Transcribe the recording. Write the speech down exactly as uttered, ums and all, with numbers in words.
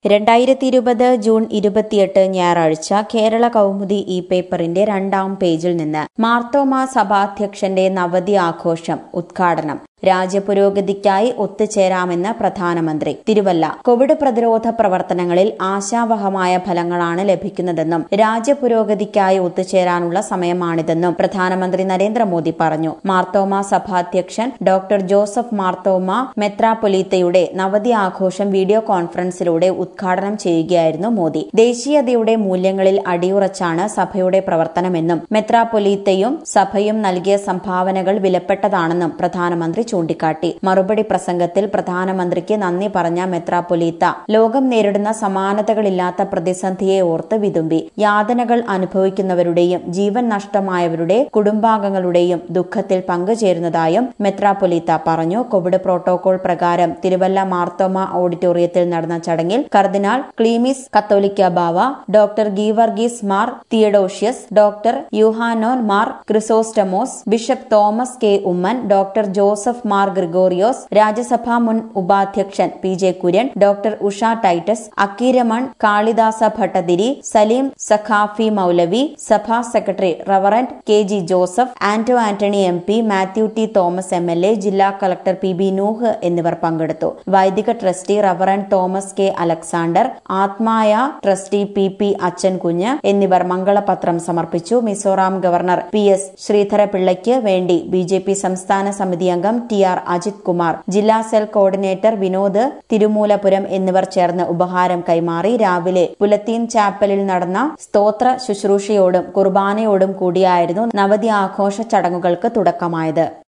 രണ്ടായിരത്തി ഇരുപത് ജൂൺ ഇരുപത്തിയെട്ട് ഞായറാഴ്ച കേരള കൗമുദി ഇ പേപ്പറിന്റെ രണ്ടാം പേജിൽ നിന്ന് മാർത്തോമാ സഭാധ്യക്ഷന്റെ നവതി ആഘോഷം ഉദ്ഘാടനം രാജ്യപുരോഗതിക്കായി ഒത്തുചേരാമെന്ന് പ്രധാനമന്ത്രി തിരുവല്ല. കോവിഡ് പ്രതിരോധ പ്രവർത്തനങ്ങളിൽ ആശാവഹമായ ഫലങ്ങളാണ് ലഭിക്കുന്നതെന്നും രാജ്യപുരോഗതിക്കായി ഒത്തുചേരാനുള്ള സമയമാണിതെന്നും പ്രധാനമന്ത്രി നരേന്ദ്രമോദി പറഞ്ഞു. മാർത്തോമാ സഭാധ്യക്ഷൻ ഡോക്ടർ ജോസഫ് മാർത്തോമാ മെത്രാപ്പൊലീത്തയുടെ നവതി ആഘോഷം വീഡിയോ കോൺഫറൻസിലൂടെ ഉദ്ഘാടനം ചെയ്യുകയായിരുന്നു മോദി. ദേശീയതയുടെ മൂല്യങ്ങളിൽ അടിയുറച്ചാണ് സഭയുടെ പ്രവർത്തനമെന്നും മെത്രാപ്പൊലീത്തയും സഭയും നൽകിയ സംഭാവനകൾ വിലപ്പെട്ടതാണെന്നും പ്രധാനമന്ത്രി ചൂണ്ടിക്കാട്ടി. മറുപടി പ്രസംഗത്തിൽ പ്രധാനമന്ത്രിക്ക് നന്ദി പറഞ്ഞ മെത്രാപ്പൊലീത്ത ലോകം നേരിടുന്ന സമാനതകളില്ലാത്ത പ്രതിസന്ധിയെ ഓർത്ത് വിതുമ്പി. യാതനകൾ അനുഭവിക്കുന്നവരുടെയും ജീവൻ നഷ്ടമായവരുടെ കുടുംബാംഗങ്ങളുടെയും ദുഃഖത്തിൽ പങ്കുചേരുന്നതായും മെത്രാപ്പൊലീത്ത പറഞ്ഞു. കോവിഡ് പ്രോട്ടോകോൾ പ്രകാരം തിരുവല്ല മാർത്തോമ ഓഡിറ്റോറിയത്തിൽ നടന്ന ചടങ്ങിൽ കർദിനാൾ ക്ലീമിസ് കത്തോലിക്ക ബാവ, doctor Geevarghese Mar Theodosius, doctor Yuhanon Mar Chrysostomos, bishop Thomas K Oommen, doctor Joseph Mar Gregorios, രാജ്യസഭാ മുൻ ഉപാധ്യക്ഷൻ P J Kurian, doctor Usha Titus, Akkeeraman Kalidasa Bhattathiri, Saleem Saqafi മൌലവി, സഭാ secretary reverend K G Joseph, Anto Antony M P, Mathew T Thomas M L A, ജില്ലാ കളക്ടർ പി ബി നൂഹ് എന്നിവർ പങ്കെടുത്തു. വൈദിക trustee reverend Thomas K Alexander, ആത്മായ trustee P P Achankunju എന്നിവർ മംഗളപത്രം സമർപ്പിച്ചു. മിസോറാം ഗവർണർ പി എസ് ശ്രീധരപിള്ളയ്ക്ക് വേണ്ടി ബി ജെ പി സംസ്ഥാന സമിതി അംഗം ടി ആർ അജിത് കുമാർ, ജില്ലാ സെൽ കോർഡിനേറ്റർ വിനോദ് തിരുമൂലപുരം എന്നിവർ ചേർന്ന് ഉപഹാരം കൈമാറി. രാവിലെ പുലത്തീൻ ചാപ്പലിൽ നടന്ന സ്തോത്ര ശുശ്രൂഷയോടും കുർബാനയോടും കൂടിയായിരുന്നു നവതി ആഘോഷ ചടങ്ങുകൾക്ക് തുടക്കമായത്.